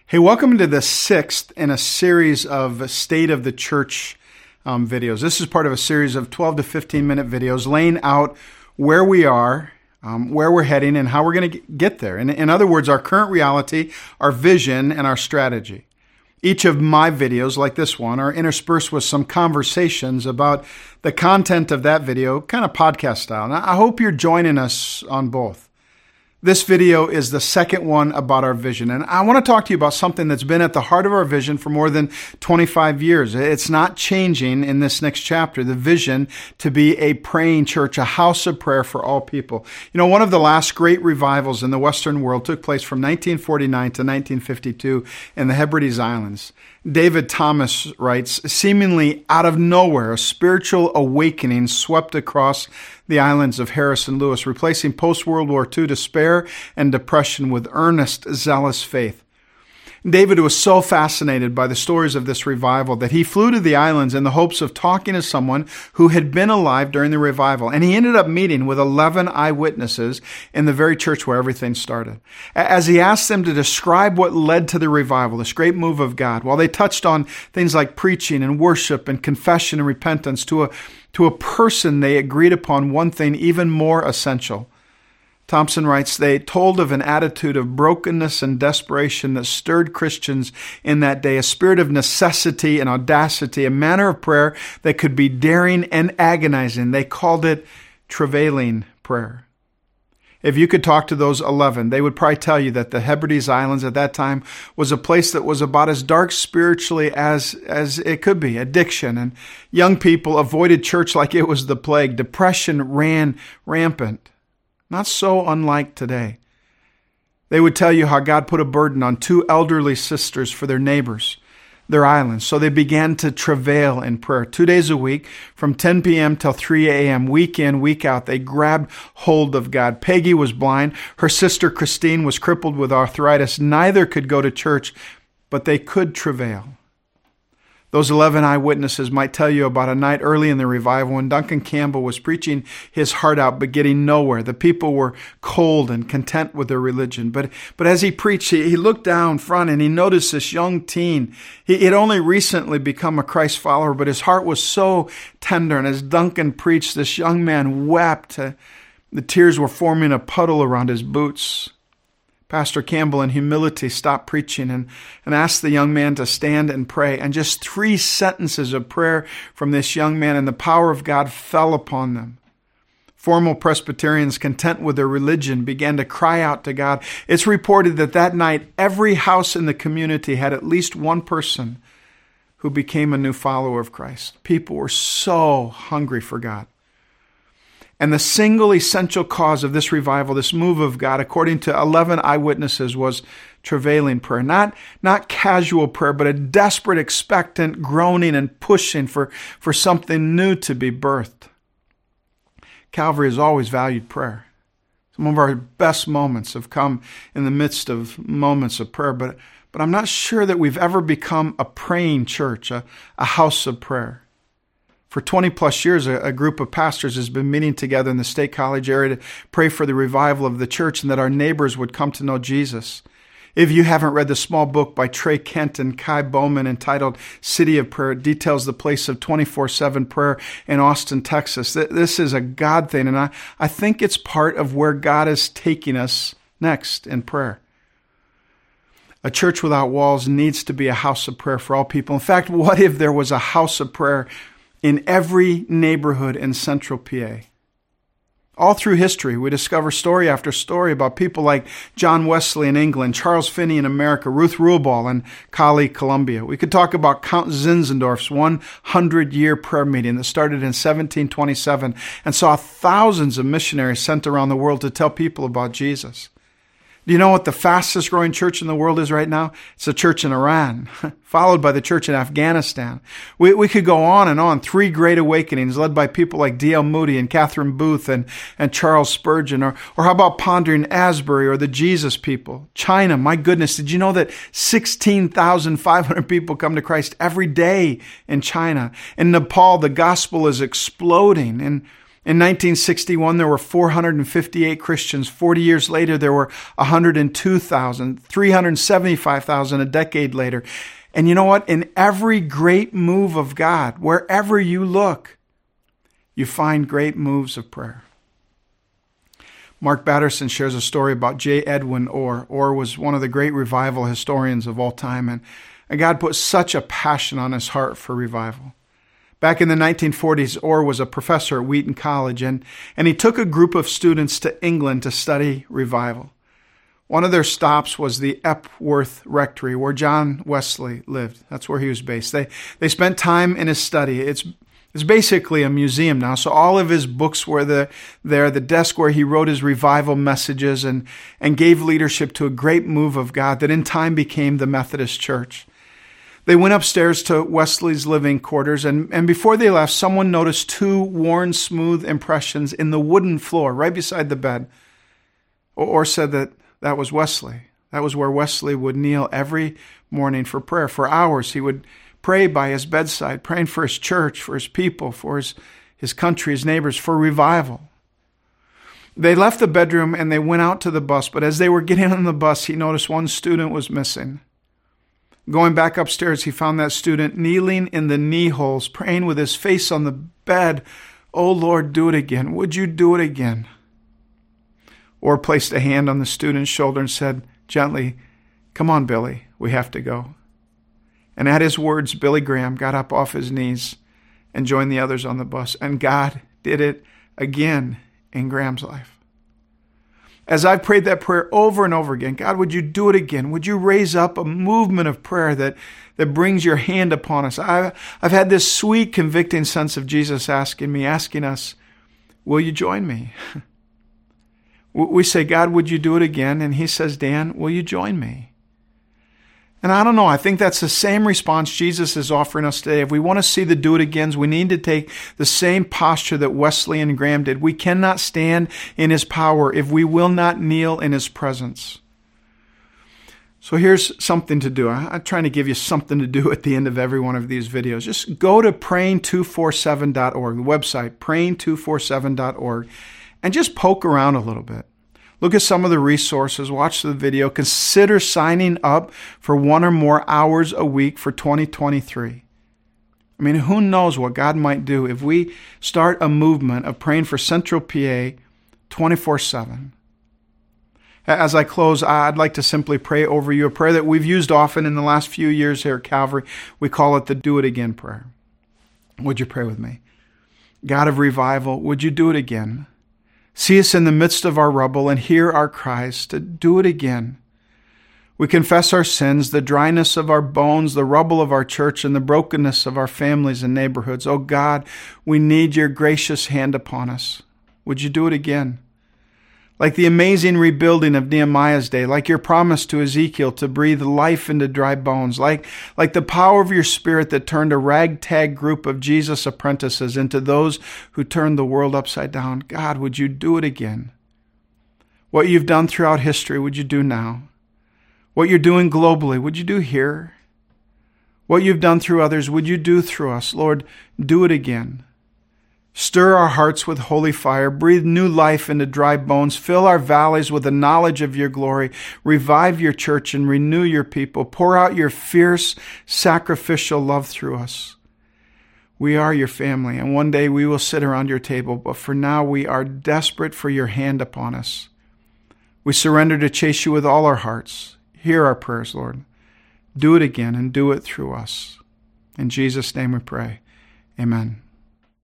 Hey, welcome to the sixth in a series of State of the Church videos. This is part of a series of 12 to 15 minute videos laying out where we are, where we're heading, and how we're going to get there. In other words, our current reality, our vision, and our strategy. Each of my videos, like this one, are interspersed with some conversations about the content of that video, kind of podcast style. And I hope you're joining us on both. This video is the second one about our vision, and I want to talk to you about something that's been at the heart of our vision for more than 25 years. It's not changing in this next chapter, the vision to be a praying church, a house of prayer for all people. You know, one of the last great revivals in the Western world took place from 1949 to 1952 in the Hebrides Islands. David Thomas writes, seemingly out of nowhere, a spiritual awakening swept across the islands of Harris and Lewis, replacing post-World War II despair and depression with earnest, zealous faith. David was so fascinated by the stories of this revival that he flew to the islands in the hopes of talking to someone who had been alive during the revival. And he ended up meeting with 11 eyewitnesses in the very church where everything started. As he asked them to describe what led to the revival, this great move of God, while they touched on things like preaching and worship and confession and repentance, to a person they agreed upon one thing even more essential. Thompson writes, they told of an attitude of brokenness and desperation that stirred Christians in that day, a spirit of necessity and audacity, a manner of prayer that could be daring and agonizing. They called it travailing prayer. If you could talk to those 11, they would probably tell you that the Hebrides Islands at that time was a place that was about as dark spiritually as it could be. Addiction, and young people avoided church like it was the plague. Depression ran rampant. Not so unlike today. They would tell you how God put a burden on two elderly sisters for their neighbors, their islands. So they began to travail in prayer. 2 days a week, from 10 p.m. till 3 a.m., week in, week out, they grabbed hold of God. Peggy was blind. Her sister Christine was crippled with arthritis. Neither could go to church, but they could travail. Those 11 eyewitnesses might tell you about a night early in the revival when Duncan Campbell was preaching his heart out but getting nowhere. The people were cold and content with their religion. But as he preached, he looked down front and he noticed this young teen. He had only recently become a Christ follower, but his heart was so tender. And as Duncan preached, this young man wept. The tears were forming a puddle around his boots. Pastor Campbell, in humility, stopped preaching and asked the young man to stand and pray. And just 3 sentences of prayer from this young man, and the power of God fell upon them. Formal Presbyterians, content with their religion, began to cry out to God. It's reported that night, every house in the community had at least one person who became a new follower of Christ. People were so hungry for God. And the single essential cause of this revival, this move of God, according to 11 eyewitnesses, was travailing prayer. Not casual prayer, but a desperate, expectant groaning and pushing for something new to be birthed. Calvary has always valued prayer. Some of our best moments have come in the midst of moments of prayer, but I'm not sure that we've ever become a praying church, a house of prayer. For 20 plus years, a group of pastors has been meeting together in the State College area to pray for the revival of the church and that our neighbors would come to know Jesus. If you haven't read the small book by Trey Kent and Kai Bowman entitled City of Prayer, it details the place of 24/7 prayer in Austin, Texas. This is a God thing, and I think it's part of where God is taking us next in prayer. A church without walls needs to be a house of prayer for all people. In fact, what if there was a house of prayer in every neighborhood in central PA? All through history, we discover story after story about people like John Wesley in England, Charles Finney in America, Ruth Ruhlball in Cali, Colombia. We could talk about Count Zinzendorf's 100-year prayer meeting that started in 1727 and saw thousands of missionaries sent around the world to tell people about Jesus. Do you know what the fastest growing church in the world is right now? It's the church in Iran, followed by the church in Afghanistan. We could go on and on. 3 great awakenings led by people like D.L. Moody and Catherine Booth and Charles Spurgeon. Or how about pondering Asbury or the Jesus people? China, my goodness, did you know that 16,500 people come to Christ every day in China? In Nepal, the gospel is exploding. In 1961, there were 458 Christians. 40 years later, there were 102,000, 375,000 a decade later. And you know what? In every great move of God, wherever you look, you find great moves of prayer. Mark Batterson shares a story about J. Edwin Orr. Orr was one of the great revival historians of all time, and God put such a passion on his heart for revival. Back in the 1940s, Orr was a professor at Wheaton College, and he took a group of students to England to study revival. One of their stops was the Epworth Rectory, where John Wesley lived. That's where he was based. They spent time in his study. It's basically a museum now, so all of his books were there, the desk where he wrote his revival messages and gave leadership to a great move of God that in time became the Methodist Church. They went upstairs to Wesley's living quarters, and before they left, someone noticed two worn, smooth impressions in the wooden floor right beside the bed. Or said that was Wesley. That was where Wesley would kneel every morning for prayer. For hours, he would pray by his bedside, praying for his church, for his people, for his country, his neighbors, for revival. They left the bedroom and they went out to the bus, but as they were getting on the bus, he noticed one student was missing. Going back upstairs, he found that student kneeling in the knee holes, praying with his face on the bed. "Oh Lord, do it again. Would you do it again?" Or placed a hand on the student's shoulder and said gently, "Come on, Billy, we have to go." And at his words, Billy Graham got up off his knees and joined the others on the bus. And God did it again in Graham's life. As I've prayed that prayer over and over again, God, would you do it again? Would you raise up a movement of prayer that brings your hand upon us? I've had this sweet, convicting sense of Jesus asking us, will you join me? We say, God, would you do it again? And he says, Dan, will you join me? And I don't know, I think that's the same response Jesus is offering us today. If we want to see the do it agains, we need to take the same posture that Wesley and Graham did. We cannot stand in his power if we will not kneel in his presence. So here's something to do. I'm trying to give you something to do at the end of every one of these videos. Just go to praying247.org, the website, praying247.org, and just poke around a little bit. Look at some of the resources, watch the video, consider signing up for 1 or more hours a week for 2023. I mean, who knows what God might do if we start a movement of praying for Central PA 24/7. As I close, I'd like to simply pray over you, a prayer that we've used often in the last few years here at Calvary. We call it the Do It Again prayer. Would you pray with me? God of revival, would you do it again? See us in the midst of our rubble and hear our cries to do it again. We confess our sins, the dryness of our bones, the rubble of our church, and the brokenness of our families and neighborhoods. Oh God, we need your gracious hand upon us. Would you do it again? Like the amazing rebuilding of Nehemiah's day, like your promise to Ezekiel to breathe life into dry bones, like the power of your Spirit that turned a ragtag group of Jesus apprentices into those who turned the world upside down. God, would you do it again? What you've done throughout history, would you do now? What you're doing globally, would you do here? What you've done through others, would you do through us? Lord, do it again. Stir our hearts with holy fire. Breathe new life into dry bones. Fill our valleys with the knowledge of your glory. Revive your church and renew your people. Pour out your fierce, sacrificial love through us. We are your family, and one day we will sit around your table, but for now we are desperate for your hand upon us. We surrender to chase you with all our hearts. Hear our prayers, Lord. Do it again and do it through us. In Jesus' name we pray. Amen.